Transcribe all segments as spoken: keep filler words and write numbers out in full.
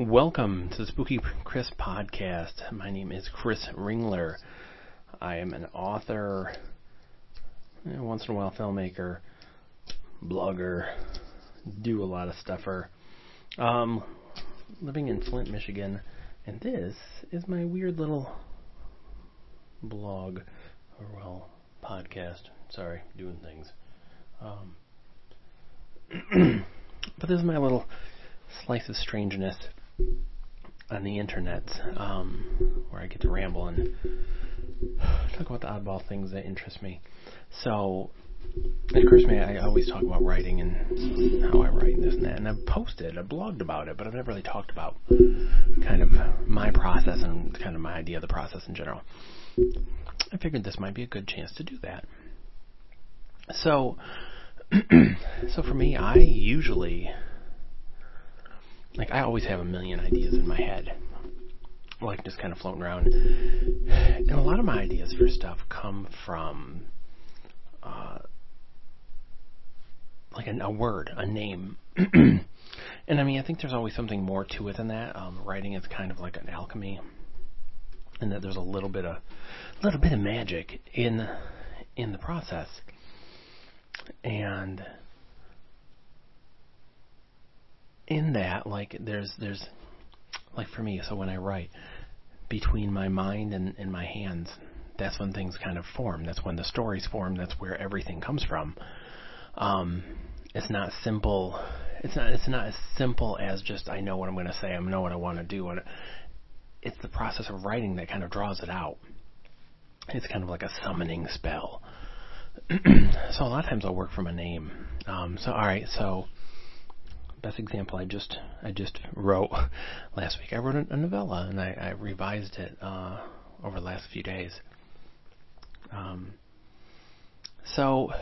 Welcome to the Spooky Chris podcast. My name is Chris Ringler. I am an author, once in a while filmmaker, blogger, do a lot of stuffer. Um, living in Flint, Michigan, and this is my weird little blog, or well, podcast. Sorry, doing things. Um, but this is my little slice of strangeness on the internet, um, where I get to ramble and talk about the oddball things that interest me. So, it occurs to me, I always talk about writing and how I write and this and that, and I've posted, I've blogged about it, but I've never really talked about kind of my process and kind of my idea of the process in general. I figured this might be a good chance to do that. So, so for me, I usually, like, I always have a million ideas in my head, like, just kind of floating around. And a lot of my ideas for stuff come from, uh, like, a, a word, a name. And, I mean, I think there's always something more to it than that. Um, writing is kind of like an alchemy, and that there's a little bit of, a little bit of magic in, in the process. And in that, like, there's, there's, like, for me, so when I write, between my mind and, and my hands, that's when things kind of form. That's when the stories form. That's where everything comes from. Um, it's not simple. It's not, it's not as simple as just, I know what I'm going to say. I know what I want to do. And it's the process of writing that kind of draws it out. It's kind of like a summoning spell. So a lot of times I'll work from a name. Um, so, all right, so best example I just I just wrote last week. I wrote a, a novella, and I, I revised it uh, over the last few days. Um, so,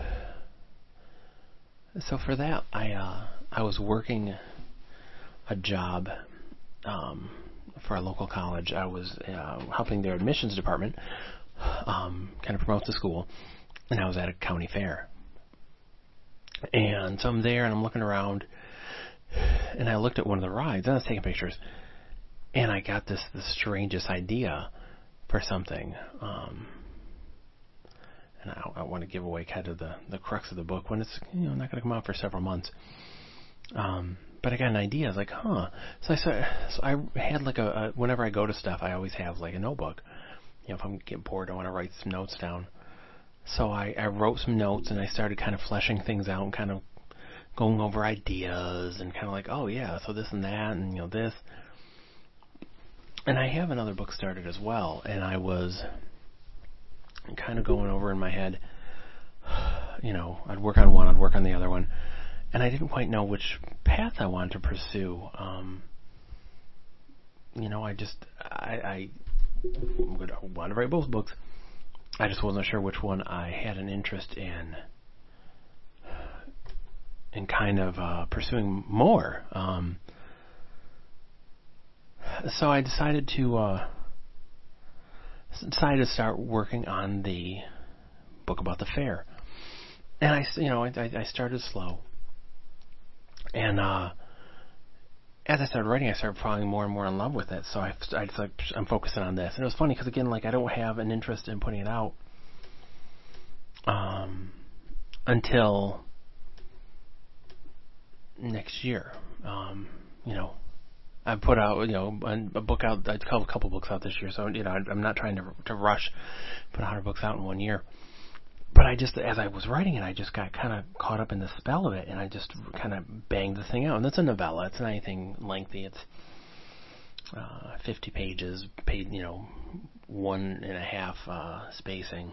so for that, I uh, I was working a job um, for a local college. I was uh, helping their admissions department um, kind of promote the school, and I was at a county fair. And so I'm there, and I'm looking around. And I looked at one of the rides, and I was taking pictures, and I got this the strangest idea for something. Um, and I, I want to give away kind of the, the crux of the book when it's, you know, not going to come out for several months. Um, but I got an idea. I was like, huh. So I started, so I had like a, a whenever I go to stuff, I always have like a notebook. You know, if I'm getting bored, I want to write some notes down. So I, I wrote some notes, and I started kind of fleshing things out and kind of going over ideas and kind of like, oh yeah, so this and that and, you know, this. And I have another book started as well, and I was kind of going over in my head, you know, I'd work on one, I'd work on the other one, and I didn't quite know which path I wanted to pursue. Um, you know, I just, I, I wanted to write both books. I just wasn't sure which one I had an interest in. And kind of uh, pursuing more. Um, so I decided to uh, decided to start working on the book about the fair. And I, you know, I, I started slow. And uh, as I started writing, I started falling more and more in love with it. So I, I just like, I'm focusing on this. And it was funny because, again, like, I don't have an interest in putting it out um, until next year. Um, you know, I put out, you know, a book out, a couple, couple books out this year, so, you know, I'm not trying to to rush, put one hundred books out in one year. But I just, as I was writing it, I just got kind of caught up in the spell of it, and I just kind of banged the thing out. And it's a novella. It's not anything lengthy. It's uh, fifty pages, paid, you know, one and a half uh, spacing.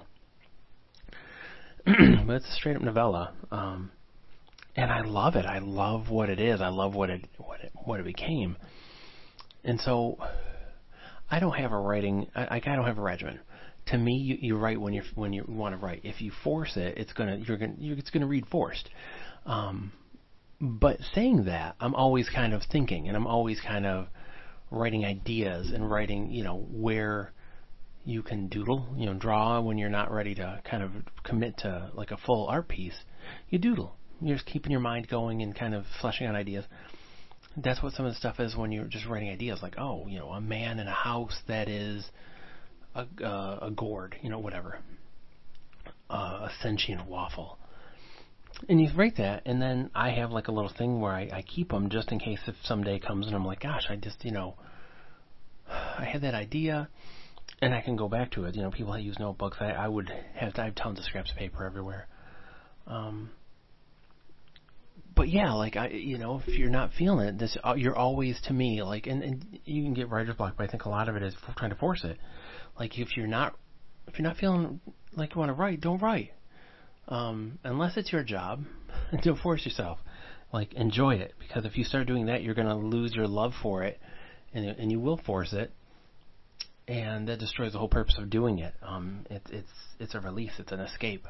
But it's a straight up novella. Um, And I love it. I love what it is. I love what it what it what it became. And so, I don't have a writing. I, I don't have a regimen. To me, you, you write when you when you want to write. If you force it, it's gonna you're gonna you're, it's gonna read forced. Um, but saying that, I'm always kind of thinking, and I'm always kind of writing ideas and writing, you know, where you can doodle, you know, draw when you're not ready to kind of commit to like a full art piece. You doodle. You're just keeping your mind going and kind of fleshing out ideas. That's what some of the stuff is when you're just writing ideas, like, oh, you know, a man in a house that is a, uh, a gourd, you know, whatever, uh, a sentient waffle. And you write that, and then I have like a little thing where I, I keep them just in case if someday comes and I'm like, gosh, I just, you know, I had that idea, and I can go back to it. You know, people that use notebooks, I, I would have, I have tons of scraps of paper everywhere. Um, but yeah, like, I, you know, if you're not feeling it, this, you're always, to me, like, and, and you can get writer's block, but I think a lot of it is trying to force it. Like, if you're not, if you're not feeling like you want to write, don't write. Um, unless it's your job, don't force yourself. Like, enjoy it, because if you start doing that, you're going to lose your love for it, and and you will force it, and that destroys the whole purpose of doing it. Um, it it's it's a release, it's an escape.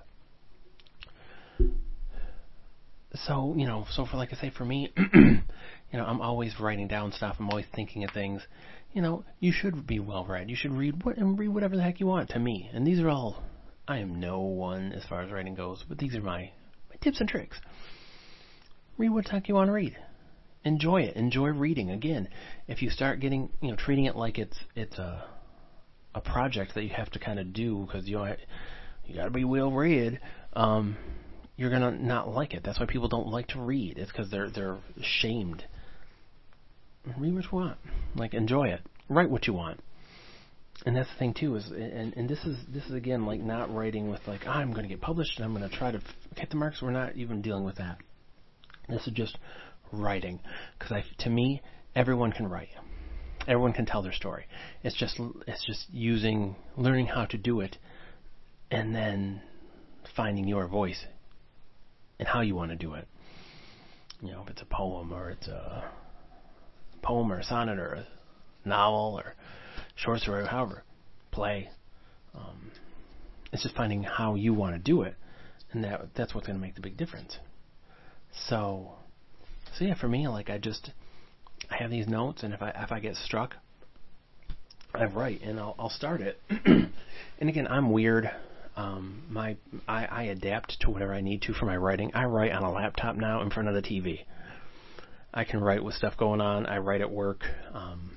So you know, so for like I say, for me, you know, I'm always writing down stuff. I'm always thinking of things. You know, you should be well read. You should read what and read whatever the heck you want. To me, and these are all. I am no one as far as writing goes, but these are my, my tips and tricks. Read what the heck you want to read. Enjoy it. Enjoy reading. Again, if you start getting, you know, treating it like it's it's a a project that you have to kind of do because you know you got to be well read, um, you're gonna not like it. That's why people don't like to read. It's because they're they're shamed. Read what you want. Like, enjoy it. Write what you want. And that's the thing too, is and, and this is this is again like not writing with like, oh, I'm going to get published and I'm going to try to hit the marks. We're not even dealing with that. This is just writing, because I to me everyone can write, everyone can tell their story. It's just it's just using learning how to do it, and then finding your voice and how you want to do it. You know, if it's a poem or it's a poem or a sonnet or a novel or short story, however, play. Um, it's just finding how you want to do it, and that that's what's going to make the big difference. So, so yeah, for me, like I just I have these notes, and if I if I get struck, I write, and I'll I'll start it. And again, I'm weird. Um, my I, I adapt to whatever I need to for my writing. I write on a laptop now in front of the T V. I can write with stuff going on. I write at work. Um,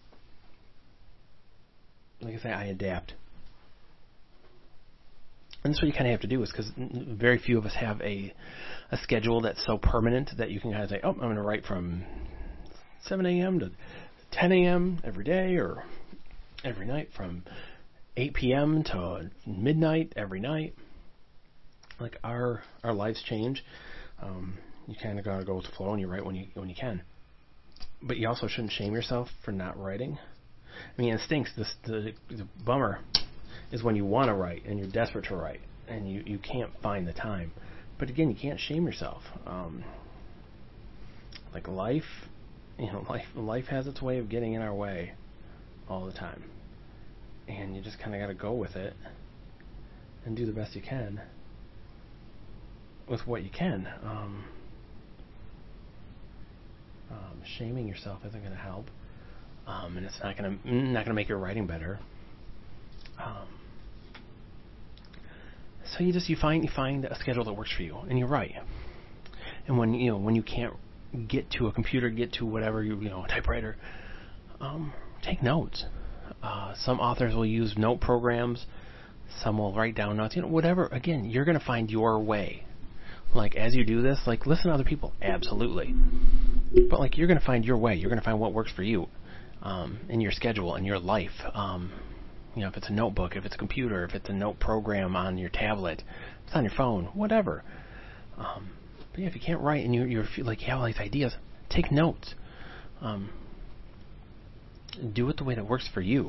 Like I say, I adapt. And that's what you kind of have to do, is because very few of us have a a schedule that's so permanent that you can kind of say, oh, I'm going to write from seven a.m. to ten a.m. every day, or every night from eight p.m. to midnight every night. Like, our our lives change. Um, you kind of got to go with the flow, and you write when you when you can. But you also shouldn't shame yourself for not writing. I mean, it stinks. This, the, the bummer is when you want to write and you're desperate to write and you, you can't find the time. But again, you can't shame yourself. Um, like life, you know, life life has its way of getting in our way all the time, and you just kind of got to go with it and do the best you can with what you can. Um, um, shaming yourself isn't going to help. Um, and it's not gonna not gonna make your writing better. Um, so you just you find you find a schedule that works for you, and you write. And when you know when you can't get to a computer, get to whatever you you know a typewriter, um, take notes. Uh, some authors will use note programs. Some will write down notes. You know, whatever. Again, you're gonna find your way. Like, as you do this, like, listen to other people, absolutely. But like, you're gonna find your way. You're gonna find what works for you. Um, in your schedule, in your life. Um, you know, if it's a notebook, if it's a computer, if it's a note program on your tablet, if it's on your phone, whatever. Um, but yeah, if you can't write and you you feel like you have all these ideas, take notes. Um, do it the way that works for you.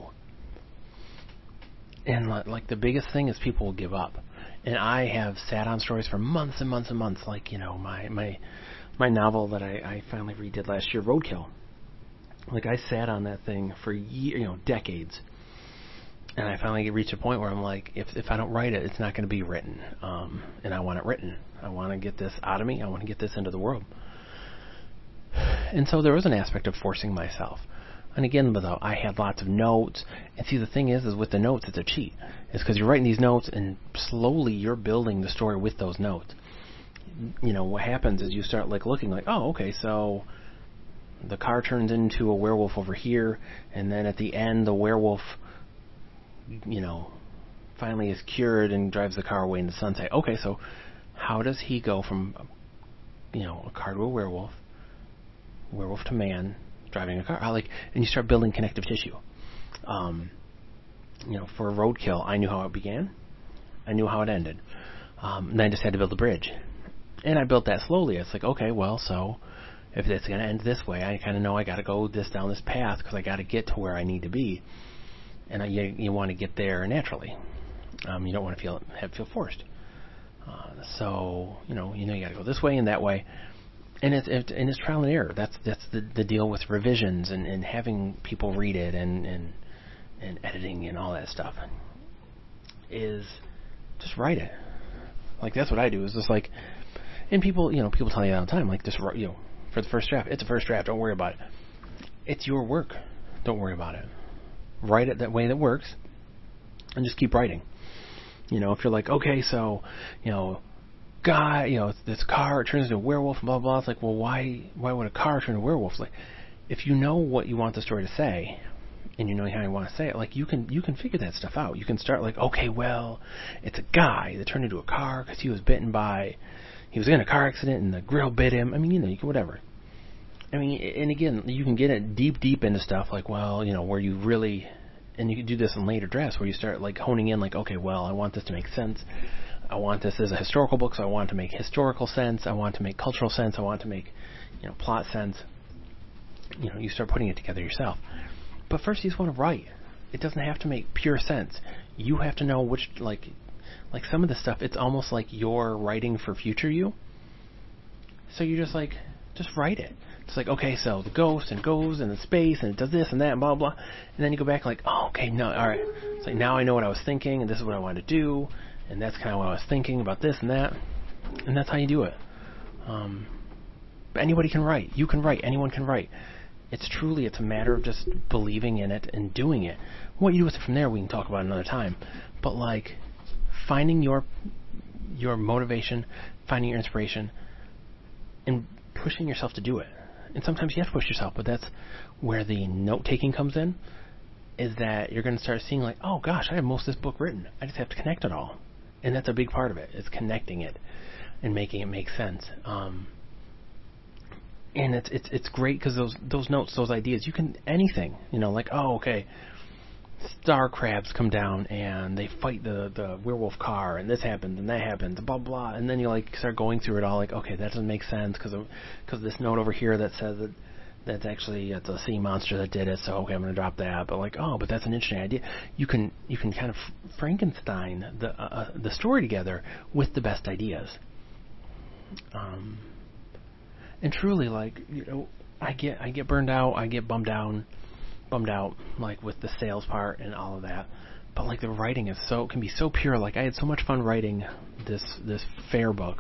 And like the biggest thing is people will give up. And I have sat on stories for months and months and months. Like, you know, my my my novel that I, I finally redid last year, Roadkill. Like, I sat on that thing for years, you know, decades, and I finally reached a point where I'm like, if if I don't write it, it's not going to be written, um, and I want it written. I want to get this out of me. I want to get this into the world. And so there was an aspect of forcing myself. And again, though, I had lots of notes. And see, the thing is, is with the notes, it's a cheat. It's because you're writing these notes, and slowly you're building the story with those notes. You know, what happens is you start like looking like, oh, okay, so the car turns into a werewolf over here, and then at the end the werewolf, you know, finally is cured and drives the car away in the sunset. Okay, so how does he go from, you know, a car to a werewolf, werewolf to man, driving a car? How, like, and you start building connective tissue. Um, you know, for Roadkill, I knew how it began, I knew how it ended, um, and I just had to build a bridge, and I built that slowly. It's like, okay, well, so if it's going to end this way, I kind of know I got to go this down this path because I got to get to where I need to be, and I, you, you want to get there naturally. Um, you don't want to feel have feel forced. Uh, so you know, you know, you got to go this way and that way, and it's it, and it's trial and error. That's that's the, the deal with revisions and, and having people read it and, and and editing and all that stuff. Is just write it. Like that's what I do. Is just like, and people, you know, people tell you all the time, like just you know, for the first draft, it's a first draft. Don't worry about it. It's your work. Don't worry about it. Write it that way that works, and just keep writing. You know, if you're like, okay, so, you know, guy, you know, this car it turns into a werewolf, blah blah. It's like, well, why, why would a car turn into a werewolf? It's like, if you know what you want the story to say, and you know how you want to say it, like you can, you can figure that stuff out. You can start like, okay, well, it's a guy that turned into a car because he was bitten by, he was in a car accident and the grill bit him. I mean, you know, you can whatever. I mean, and again, you can get it deep, deep into stuff like, well, you know, where you really. And you can do this in later drafts where you start like honing in like, okay, well, I want this to make sense. I want this as a historical book, so I want it to make historical sense. I want it to make cultural sense. I want it to make, you know, plot sense. You know, you start putting it together yourself. But first you just want to write. It doesn't have to make pure sense. You have to know which, like, like some of the stuff, it's almost like you're writing for future you. So you just like, just write it. It's like, okay, so the ghost and goes and the space and it does this and that and blah, blah. And then you go back like, oh, okay, no, all right. It's like, now I know what I was thinking and this is what I want to do. And that's kind of what I was thinking about this and that. And that's how you do it. Um, but anybody can write. You can write. Anyone can write. It's truly, it's a matter of just believing in it and doing it. What you do with it from there, we can talk about another time. But like, finding your your motivation, finding your inspiration, and pushing yourself to do it. And sometimes you have to push yourself, but that's where the note-taking comes in, is that you're going to start seeing like, oh gosh, I have most of this book written. I just have to connect it all. And that's a big part of it, is connecting it and making it make sense. Um, and it's it's it's great because those those notes, those ideas, you can, anything, you know, like, oh, okay, star crabs come down and they fight the, the werewolf car and this happens and that happens, blah, blah. And then you like start going through it all like, okay, that doesn't make sense because of, cause of this note over here that says that that's actually it's a sea monster that did it. So, okay, I'm going to drop that. But like, oh, but that's an interesting idea. You can, you can kind of Frankenstein the, uh, the story together with the best ideas. Um, and truly, like, you know, I get, I get burned out. I get bummed down. bummed out like with the sales part and all of that, but like the writing is so can be so pure. Like I had so much fun writing this this fair book,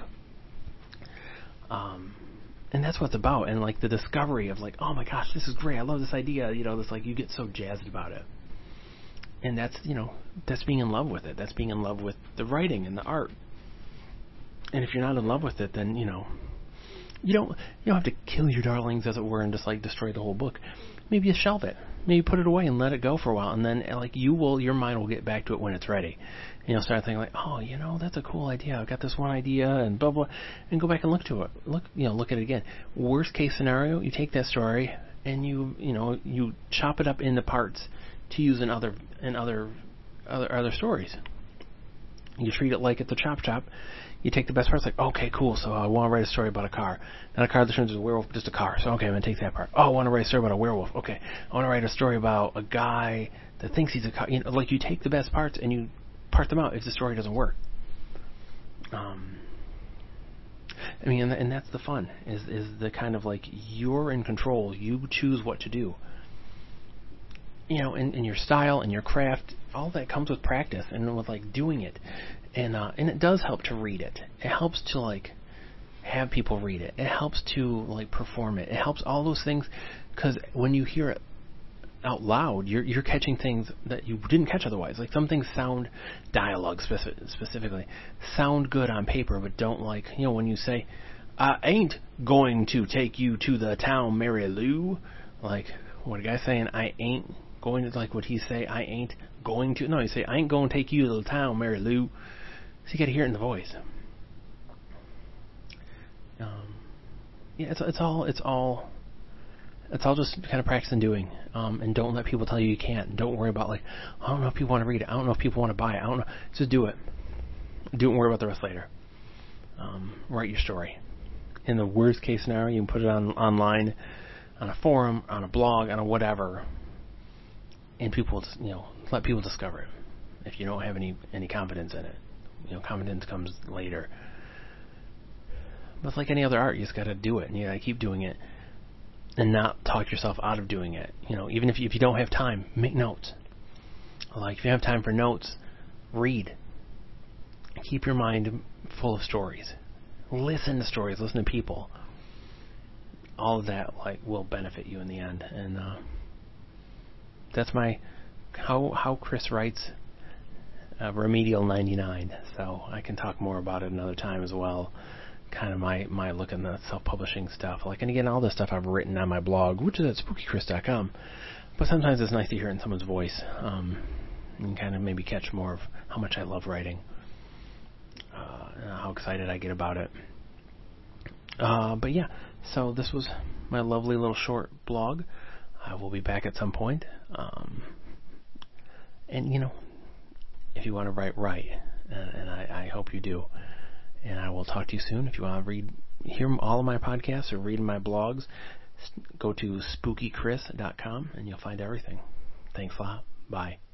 um and that's what it's about. And like the discovery of like, oh my gosh, this is great, I love this idea, you know, this like you get so jazzed about it. And that's, you know, that's being in love with it. That's being in love with the writing and the art. And if you're not in love with it, then, you know, you don't you don't have to kill your darlings, as it were, and just like destroy the whole book. Maybe you shelve it. Maybe put it away and let it go for a while, and then like you will, your mind will get back to it when it's ready. And you'll start thinking like, oh, you know, that's a cool idea. I've got this one idea, and blah blah, and go back and look to it. Look, you know, look at it again. Worst case scenario, you take that story and you, you know, you chop it up into parts to use in other in other other other stories. You treat it like it's a chop chop. You take the best parts, like, okay, cool, so I want to write a story about a car. Not a car that turns into a werewolf, just a car. So, okay, I'm going to take that part. Oh, I want to write a story about a werewolf. Okay, I want to write a story about a guy that thinks he's a car. You know, like, you take the best parts and you part them out if the story doesn't work. Um, I mean, and, and that's the fun, is, is the kind of, like, you're in control. You choose what to do. You know, and, and your style and your craft, all that comes with practice and with, like, doing it. And uh, and it does help to read it. It helps to like have people read it. It helps to like perform it. It helps all those things, because when you hear it out loud, you're you're catching things that you didn't catch otherwise. Like some things sound, dialogue specific, specifically, sound good on paper, but don't like, you know, when you say, I ain't going to take you to the town, Mary Lou. Like, what a guy saying, I ain't going to, like, what he say, I ain't going to, no, he say, I ain't going to take you to the town, Mary Lou. So you got to hear it in the voice. Um, yeah, it's it's all it's all it's all just kind of practice and doing. Um, and don't let people tell you you can't. Don't worry about like, I don't know if people want to read it. I don't know if people want to buy it. I don't know. Just do it. Do it and worry about the rest later. Um, write your story. In the worst case scenario, you can put it on online, on a forum, on a blog, on a whatever, and people, you know, let people discover it. If you don't have any any confidence in it, you know, confidence comes later. But it's like any other art, you just got to do it, and you got to keep doing it, and not talk yourself out of doing it. You know, even if you, if you don't have time, make notes. Like if you have time for notes, read. Keep your mind full of stories. Listen to stories. Listen to people. All of that like will benefit you in the end, and uh, that's my how how Chris writes uh, Remedial ninety-nine. So I can talk more about it another time as well. Kind of my, my look in the self-publishing stuff. Like, and again, all this stuff I've written on my blog, which is at spooky chris dot com. But sometimes it's nice to hear it in someone's voice, um, and kind of maybe catch more of how much I love writing, uh, and how excited I get about it. Uh, but yeah, so this was my lovely little short blog. I will be back at some point. Um, and, you know, if you want to write, write. And, and I, I hope you do. And I will talk to you soon. If you want to read, hear all of my podcasts or read my blogs, go to spooky chris dot com and you'll find everything. Thanks a lot. Bye.